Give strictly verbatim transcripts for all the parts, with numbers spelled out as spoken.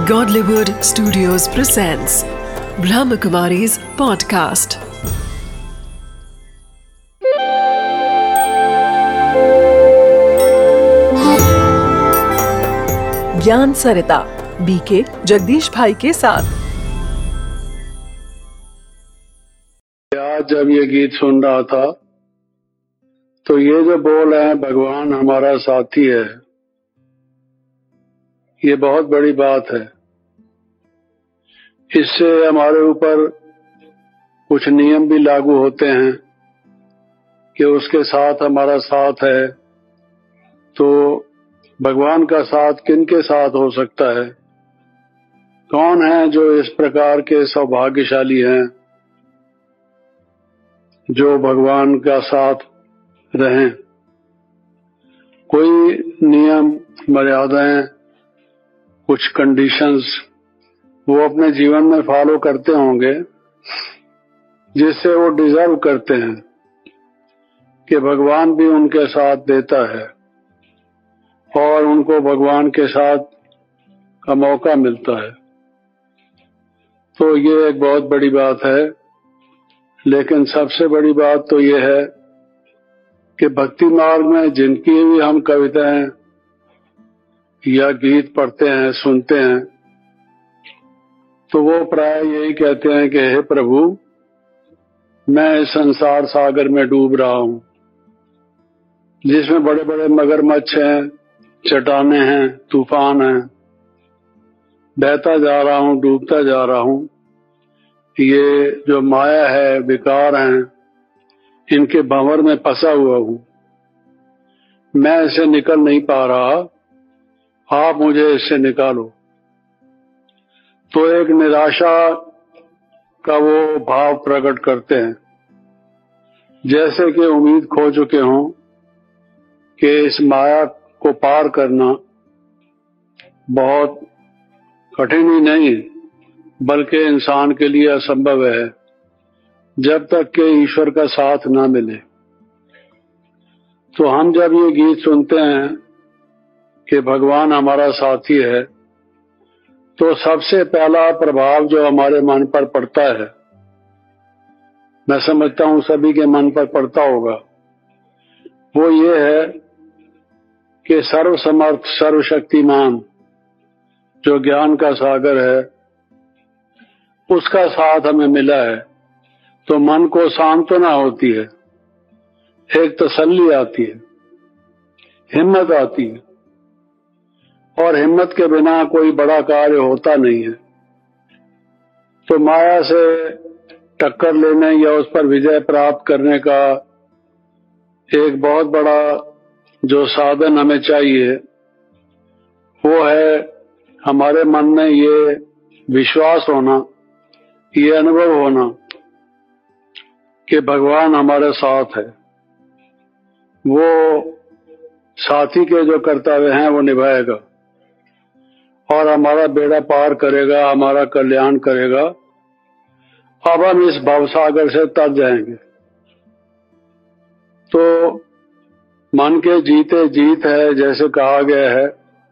Godlywood Studios presents Brahmakumari's podcast. ज्ञान सरिता BK Jagdish भाई के साथ। आज जब ये गीत सुन रहा था तो ये जो बोल है भगवान हमारा साथी है, ये बहुत बड़ी बात है। इससे हमारे ऊपर कुछ नियम भी लागू होते हैं कि उसके साथ हमारा साथ है, तो भगवान का साथ किन के साथ हो सकता है? कौन है जो इस प्रकार के सौभाग्यशाली हैं जो भगवान का साथ रहें? कोई नियम मर्यादाएं, कुछ कंडीशंस वो अपने जीवन में फॉलो करते होंगे जिससे वो डिजर्व करते हैं कि भगवान भी उनके साथ देता है और उनको भगवान के साथ का मौका मिलता है। तो ये एक बहुत बड़ी बात है। लेकिन सबसे बड़ी बात तो ये है कि भक्ति मार्ग में जिनकी भी हम कविताएं या गीत पढ़ते हैं, सुनते हैं, तो वो प्राय यही कहते हैं कि हे प्रभु, मैं इस संसार सागर में डूब रहा हूं, जिसमें बड़े बड़े मगरमच्छ हैं, चट्टानें हैं, तूफान हैं, बहता जा रहा हूं, डूबता जा रहा हूं। ये जो माया है, विकार हैं, इनके भंवर में फंसा हुआ हूं, मैं इससे निकल नहीं पा रहा, आप मुझे इससे निकालो। तो एक निराशा का वो भाव प्रकट करते हैं, जैसे कि उम्मीद खो चुके हों कि इस माया को पार करना बहुत कठिन ही नहीं बल्कि इंसान के लिए असंभव है जब तक कि ईश्वर का साथ ना मिले। तो हम जब ये गीत सुनते हैं कि भगवान हमारा साथी है, तो सबसे पहला प्रभाव जो हमारे मन पर पड़ता है, मैं समझता हूं सभी के मन पर पड़ता होगा, वो ये है कि सर्वसमर्थ सर्वशक्तिमान जो ज्ञान का सागर है, उसका साथ हमें मिला है। तो मन को सांत्वना होती है, एक तसल्ली आती है, हिम्मत आती है, और हिम्मत के बिना कोई बड़ा कार्य होता नहीं है। तो माया से टक्कर लेने या उस पर विजय प्राप्त करने का एक बहुत बड़ा जो साधन हमें चाहिए, वो है हमारे मन में ये विश्वास होना, ये अनुभव होना कि भगवान हमारे साथ है। वो साथी के जो कर्तव्य हैं वो निभाएगा और हमारा बेड़ा पार करेगा, हमारा कल्याण करेगा। अब हम इस भवसागर से तर जाएंगे। तो मन के जीते जीत है, जैसे कहा गया है।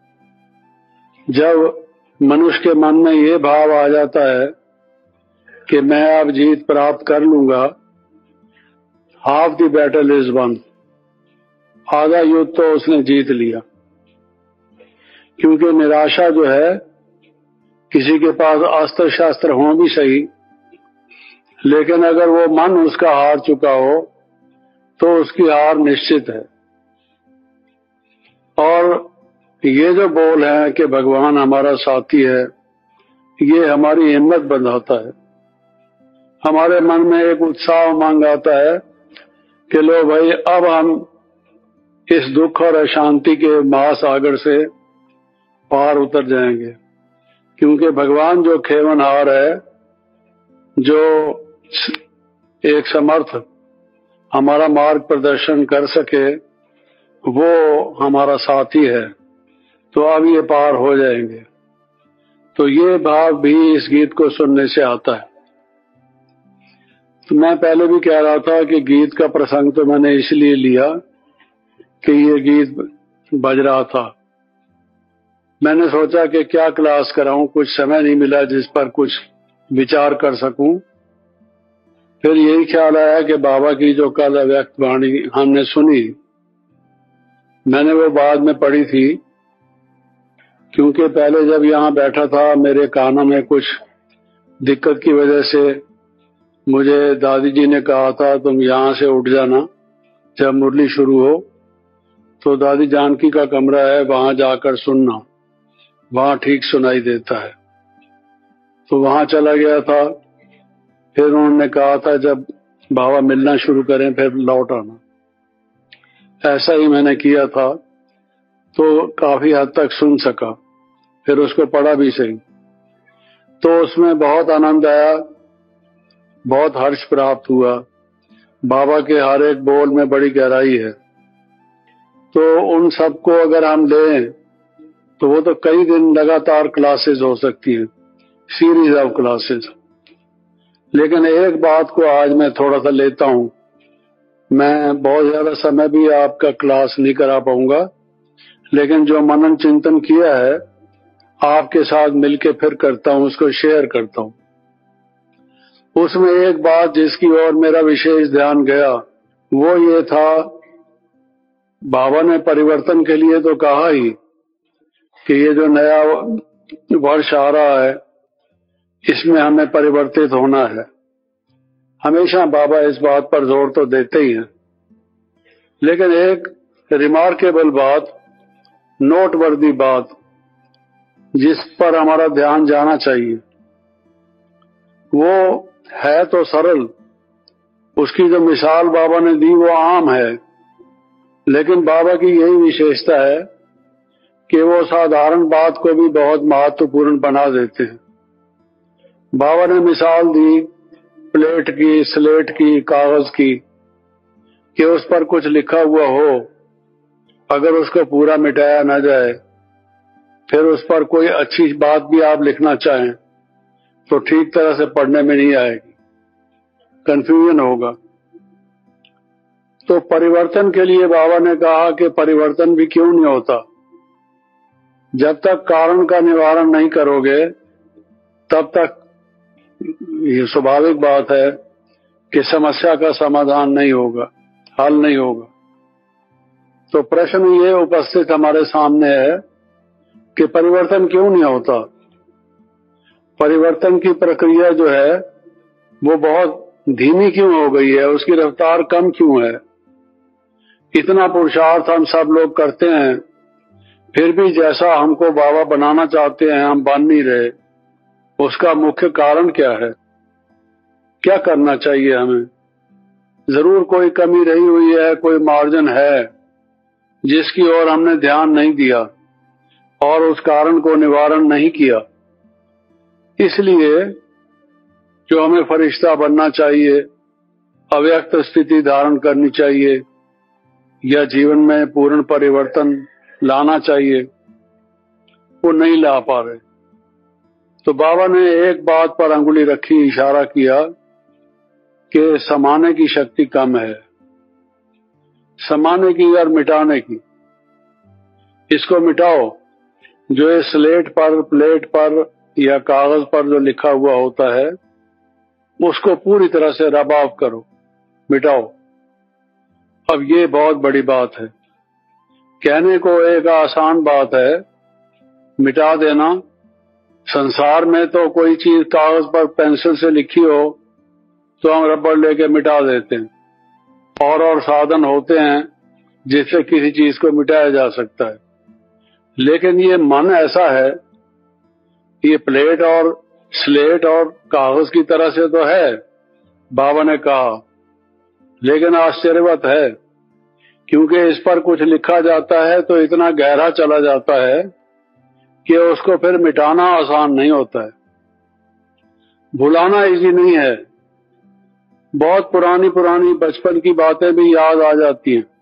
जब मनुष्य के मन में ये भाव आ जाता है कि मैं अब जीत प्राप्त कर लूंगा, half the battle is won, आधा युद्ध तो उसने जीत लिया। क्योंकि निराशा जो है, किसी के पास अस्त्र शस्त्र हो भी सही, लेकिन अगर वो मन उसका हार चुका हो तो उसकी हार निश्चित है। और ये जो बोल है कि भगवान हमारा साथी है, ये हमारी हिम्मत बढ़ाता है। हमारे मन में एक उत्साह उमंग आता है कि लो भाई, अब हम इस दुख और अशांति के महासागर से पार उतर जाएंगे। क्योंकि भगवान जो खेवनहार है, जो एक समर्थ हमारा मार्ग प्रदर्शन कर सके, वो हमारा साथी है। तो अब ये पार हो जाएंगे। तो ये भाव भी इस गीत को सुनने से आता है। तो मैं पहले भी कह रहा था कि गीत का प्रसंग तो मैंने इसलिए लिया कि ये गीत बज रहा था मैंने सोचा कि क्या क्लास कराऊं, कुछ समय नहीं मिला जिस पर कुछ विचार कर सकूं। फिर यही ख्याल आया कि बाबा की जो कल अव्यक्त वाणी हमने सुनी, मैंने वो बाद में पढ़ी थी, क्योंकि पहले जब यहाँ बैठा था मेरे कानों में कुछ दिक्कत की वजह से मुझे दादी जी ने कहा था तुम यहाँ से उठ जाना, जब मुरली शुरू हो तो दादी जानकी का कमरा है, वहां जाकर सुनना, वहां ठीक सुनाई देता है। तो वहां चला गया था। फिर उन्होंने कहा था जब बाबा मिलना शुरू करें फिर लौट आना। ऐसा ही मैंने किया था, तो काफी हद तक सुन सका, फिर उसको पढ़ा भी सही। तो उसमें बहुत आनंद आया, बहुत हर्ष प्राप्त हुआ। बाबा के हर एक बोल में बड़ी गहराई है। तो उन सबको अगर हम लें तो वो तो कई दिन लगातार क्लासेस हो सकती हैं, सीरीज ऑफ क्लासेस। लेकिन एक बात को आज मैं थोड़ा सा लेता हूं। मैं बहुत ज्यादा समय भी आपका क्लास नहीं करा पाऊंगा, लेकिन जो मनन चिंतन किया है आपके साथ मिलके फिर करता हूं, उसको शेयर करता हूं। उसमें एक बात जिसकी ओर मेरा विशेष ध्यान गया वो ये था, बाबा ने परिवर्तन के लिए तो कहा ही कि ये जो नया वर्ष आ रहा है इसमें हमें परिवर्तित होना है। हमेशा बाबा इस बात पर जोर तो देते ही हैं, लेकिन एक रिमार्केबल बात, नोटवर्दी बात जिस पर हमारा ध्यान जाना चाहिए, वो है तो सरल। उसकी जो मिसाल बाबा ने दी वो आम है, लेकिन बाबा की यही विशेषता है कि वो साधारण बात को भी बहुत महत्वपूर्ण बना देते हैं। बाबा ने मिसाल दी प्लेट की, स्लेट की, कागज की, कि उस पर कुछ लिखा हुआ हो, अगर उसको पूरा मिटाया ना जाए, फिर उस पर कोई अच्छी बात भी आप लिखना चाहें तो ठीक तरह से पढ़ने में नहीं आएगी, कंफ्यूजन होगा। तो परिवर्तन के लिए बाबा ने कहा कि परिवर्तन भी क्यों नहीं होता, जब तक कारण का निवारण नहीं करोगे तब तक ये स्वाभाविक बात है कि समस्या का समाधान नहीं होगा, हल नहीं होगा। तो प्रश्न ये उपस्थित हमारे सामने है कि परिवर्तन क्यों नहीं होता। परिवर्तन की प्रक्रिया जो है वो बहुत धीमी क्यों हो गई है, उसकी रफ्तार कम क्यों है। इतना पुरुषार्थ हम सब लोग करते हैं, फिर भी जैसा हमको बाबा बनाना चाहते हैं हम बन नहीं रहे। उसका मुख्य कारण क्या है, क्या करना चाहिए हमें। जरूर कोई कमी रही हुई है, कोई मार्जिन है जिसकी ओर हमने ध्यान नहीं दिया और उस कारण को निवारण नहीं किया। इसलिए जो हमें फरिश्ता बनना चाहिए, अव्यक्त स्थिति धारण करनी चाहिए या जीवन में पूर्ण परिवर्तन लाना चाहिए, वो नहीं ला पा रहे। तो बाबा ने एक बात पर अंगुली रखी, इशारा किया कि समाने की शक्ति कम है, समाने की और मिटाने की। इसको मिटाओ। जो इस स्लेट पर, प्लेट पर या कागज पर जो लिखा हुआ होता है उसको पूरी तरह से रब ऑफ करो, मिटाओ। अब ये बहुत बड़ी बात है। कहने को एक आसान बात है मिटा देना। संसार में तो कोई चीज कागज पर पेंसिल से लिखी हो तो हम रबड़ लेके मिटा देते हैं, और और साधन होते हैं जिससे किसी चीज को मिटाया जा सकता है। लेकिन ये मन ऐसा है, ये प्लेट और स्लेट और कागज की तरह से तो है, बाबा ने कहा, लेकिन आश्चर्यवत है क्योंकि इस पर कुछ लिखा जाता है तो इतना गहरा चला जाता है कि उसको फिर मिटाना आसान नहीं होता है, भुलाना इजी नहीं है। बहुत पुरानी पुरानी बचपन की बातें भी याद आ जाती हैं।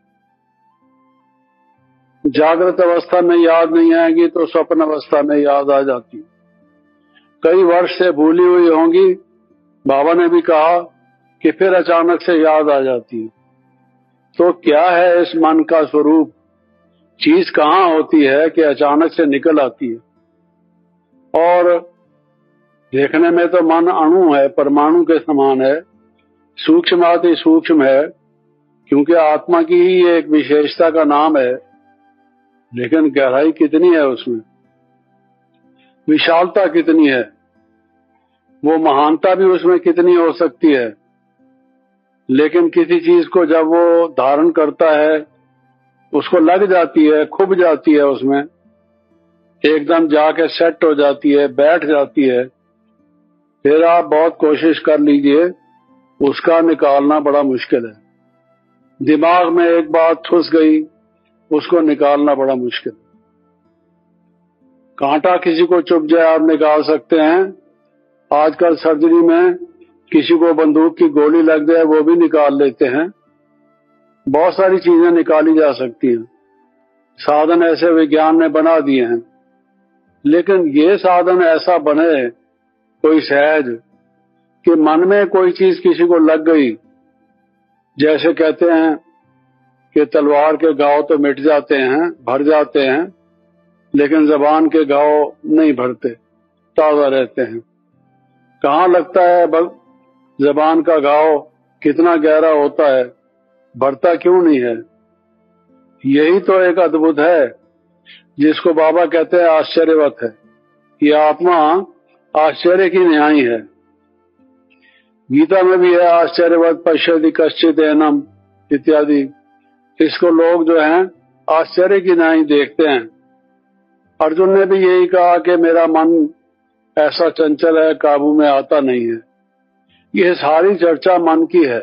जागृत अवस्था में याद नहीं आएगी तो स्वप्न अवस्था में याद आ जाती है। कई वर्ष से भूली हुई होंगी, बाबा ने भी कहा कि फिर अचानक से याद आ जाती है। तो क्या है इस मन का स्वरूप चीज कहाँ होती है कि अचानक से निकल आती है। और देखने में तो मन अणु है, परमाणु के समान है, सूक्ष्माति सूक्ष्म है, क्योंकि आत्मा की ही एक विशेषता का नाम है। लेकिन गहराई कितनी है उसमें, विशालता कितनी है, वो महानता भी उसमें कितनी हो सकती है। लेकिन किसी चीज को जब वो धारण करता है, उसको लग जाती है, खुब जाती है, उसमें एकदम जाके सेट हो जाती है, बैठ जाती है, फिर आप बहुत कोशिश कर लीजिए, उसका निकालना बड़ा मुश्किल है। दिमाग में एक बात घुस गई, उसको निकालना बड़ा मुश्किल। कांटा किसी को चुभ जाए आप निकाल सकते हैं। आजकल सर्जरी में किसी को बंदूक की गोली लग जाए वो भी निकाल लेते हैं। बहुत सारी चीजें निकाली जा सकती हैं, साधन ऐसे विज्ञान ने बना दिए हैं। लेकिन ये साधन ऐसा बने कोई सहज कि मन में कोई चीज किसी को लग गई, जैसे कहते हैं कि तलवार के घाव तो मिट जाते हैं, भर जाते हैं, लेकिन जबान के घाव नहीं भरते, ताजा रहते हैं। कहाँ लगता है जबान का घाव कितना गहरा होता है, भरता क्यों नहीं है? यही तो एक अद्भुत है जिसको बाबा कहते हैं आश्चर्यवत है। ये आत्मा आश्चर्य की न्यायी है। गीता में भी है आश्चर्यवत पश्यति कश्चित एनम इत्यादि। इसको लोग जो हैं आश्चर्य की न्यायी देखते हैं। अर्जुन ने भी यही कहा कि मेरा मन ऐसा चंचल है, काबू में आता नहीं है। यह सारी चर्चा मन की है।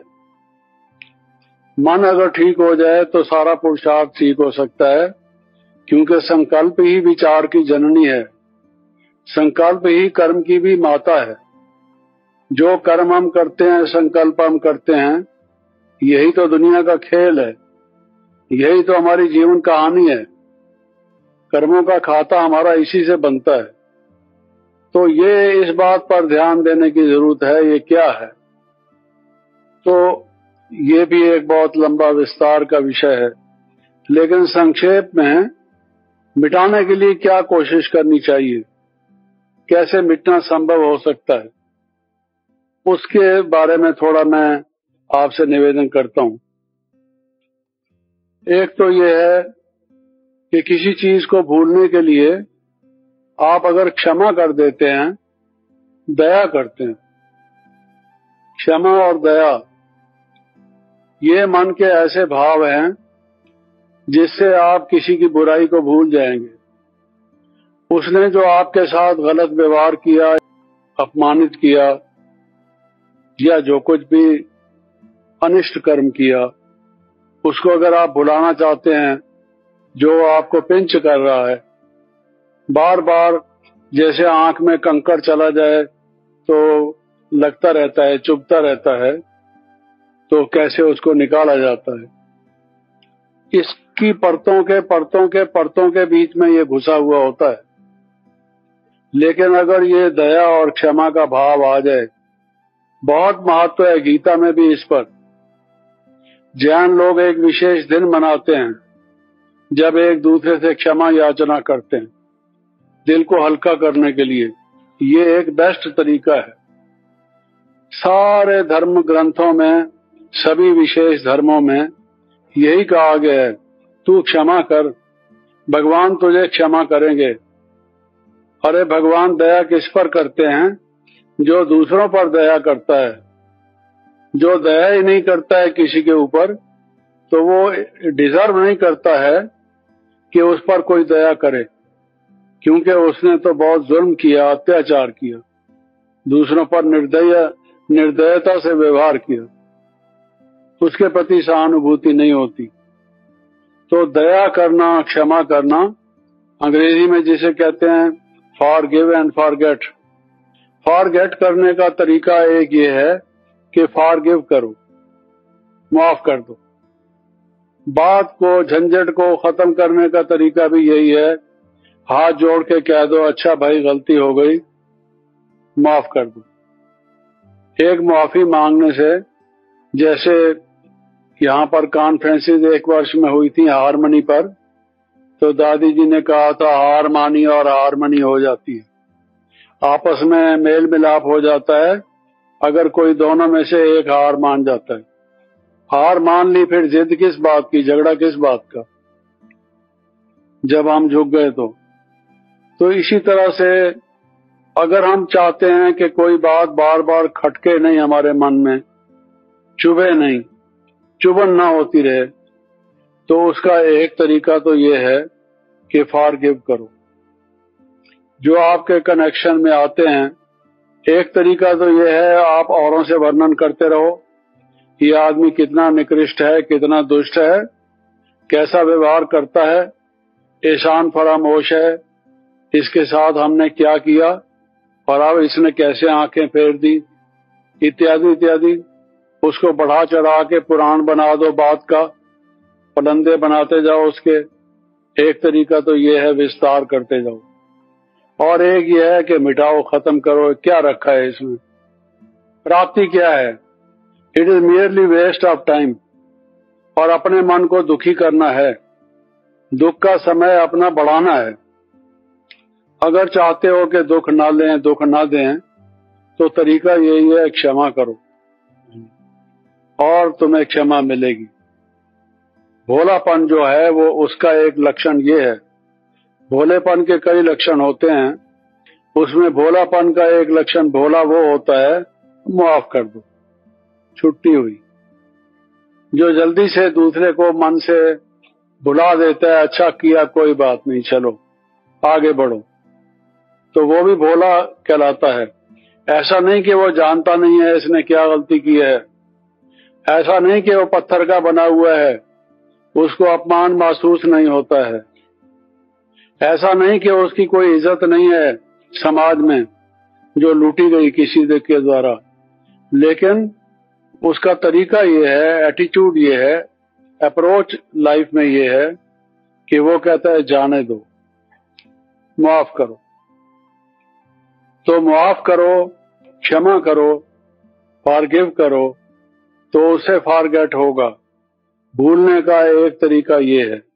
मन अगर ठीक हो जाए तो सारा पुरुषार्थ ठीक हो सकता है, क्योंकि संकल्प ही विचार की जननी है, संकल्प ही कर्म की भी माता है। जो कर्म हम करते हैं, संकल्प हम करते हैं, यही तो दुनिया का खेल है, यही तो हमारी जीवन कहानी है। कर्मों का खाता हमारा इसी से बनता है। तो ये इस बात पर ध्यान देने की जरूरत है, ये क्या है। तो ये भी एक बहुत लंबा विस्तार का विषय है, लेकिन संक्षेप में मिटाने के लिए क्या कोशिश करनी चाहिए, कैसे मिटना संभव हो सकता है, उसके बारे में थोड़ा मैं आपसे निवेदन करता हूं। एक तो ये है कि किसी चीज को भूलने के लिए आप अगर क्षमा कर देते हैं, दया करते हैं, क्षमा और दया ये मन के ऐसे भाव हैं जिससे आप किसी की बुराई को भूल जाएंगे। उसने जो आपके साथ गलत व्यवहार किया, अपमानित किया, या जो कुछ भी अनिष्ट कर्म किया, उसको अगर आप भुलाना चाहते हैं, जो आपको पिंच कर रहा है, बार बार जैसे आंख में कंकड़ चला जाए तो लगता रहता है, चुभता रहता है, तो कैसे उसको निकाला जाता है। इसकी परतों के परतों के परतों के बीच में ये घुसा हुआ होता है। लेकिन अगर ये दया और क्षमा का भाव आ जाए, बहुत महत्व है गीता में भी इस पर। जैन लोग एक विशेष दिन मनाते हैं जब एक दूसरे से क्षमा याचना करते हैं, दिल को हल्का करने के लिए। ये एक बेस्ट तरीका है। सारे धर्म ग्रंथों में, सभी विशेष धर्मों में यही कहा गया है, तू क्षमा कर, भगवान तुझे क्षमा करेंगे। अरे भगवान दया किस पर करते हैं? जो दूसरों पर दया करता है। जो दया ही नहीं करता है किसी के ऊपर, तो वो डिजर्व नहीं करता है कि उस पर कोई दया करे, क्योंकि उसने तो बहुत जुल्म किया, अत्याचार किया, दूसरों पर निर्दय निर्दयता से व्यवहार किया, उसके प्रति सहानुभूति नहीं होती। तो दया करना, क्षमा करना, अंग्रेजी में जिसे कहते हैं फॉरगिव एंड फॉरगेट। फॉरगेट करने का तरीका एक ये है कि फॉरगिव करो, माफ कर दो। बात को, झंझट को खत्म करने का तरीका भी यही है, हाथ जोड़ के कह दो, अच्छा भाई गलती हो गई, माफ कर दो। एक माफी मांगने से, जैसे यहाँ पर कॉन्फ्रेंसेस एक वर्ष में हुई थी हारमनी पर, तो दादी जी ने कहा था हार मानी और हारमनी हो जाती है, आपस में मेल मिलाप हो जाता है अगर कोई दोनों में से एक हार मान जाता है। हार मान ली, फिर जिद किस बात की, झगड़ा किस बात का, जब हम झुक गए तो। तो इसी तरह से अगर हम चाहते हैं कि कोई बात बार बार खटके नहीं, हमारे मन में चुभे नहीं, चुभन ना होती रहे, तो उसका एक तरीका तो ये है कि फॉरगिव करो। जो आपके कनेक्शन में आते हैं, एक तरीका तो ये है आप औरों से वर्णन करते रहो, ये आदमी कितना निकृष्ट है, कितना दुष्ट है, कैसा व्यवहार करता है, एहसान फरामोश है, इसके साथ हमने क्या किया और अब इसने कैसे आंखें फेर दी, इत्यादि इत्यादि। उसको बढ़ा चढ़ा के पुराण बना दो बात का, पलंदे बनाते जाओ उसके। एक तरीका तो ये है विस्तार करते जाओ, और एक ये है कि मिटाओ, खत्म करो, क्या रखा है इसमें, प्राप्ति क्या है, it is merely waste of time. और अपने मन को दुखी करना है, दुख का समय अपना बढ़ाना है। अगर चाहते हो कि दुख ना लें, दुख ना दें, तो तरीका यही है क्षमा करो और तुम्हें क्षमा मिलेगी। भोलापन जो है वो उसका एक लक्षण ये है, भोलेपन के कई लक्षण होते हैं, उसमें भोलापन का एक लक्षण भोला वो होता है माफ कर दो, छुट्टी हुई। जो जल्दी से दूसरे को मन से भुला देता है, अच्छा किया कोई बात नहीं, चलो आगे बढ़ो, तो वो भी भोला कहलाता है। ऐसा नहीं कि वो जानता नहीं है इसने क्या गलती की है, ऐसा नहीं कि वो पत्थर का बना हुआ है, उसको अपमान महसूस नहीं होता है, ऐसा नहीं कि उसकी कोई इज्जत नहीं है समाज में जो लूटी गई किसी के द्वारा, लेकिन उसका तरीका ये है, एटीट्यूड ये है, अप्रोच लाइफ में ये है कि वो कहता है जाने दो, माफ करो। तो माफ करो, क्षमा करो, फॉरगिव करो, तो उसे फॉरगेट होगा। भूलने का एक तरीका ये है।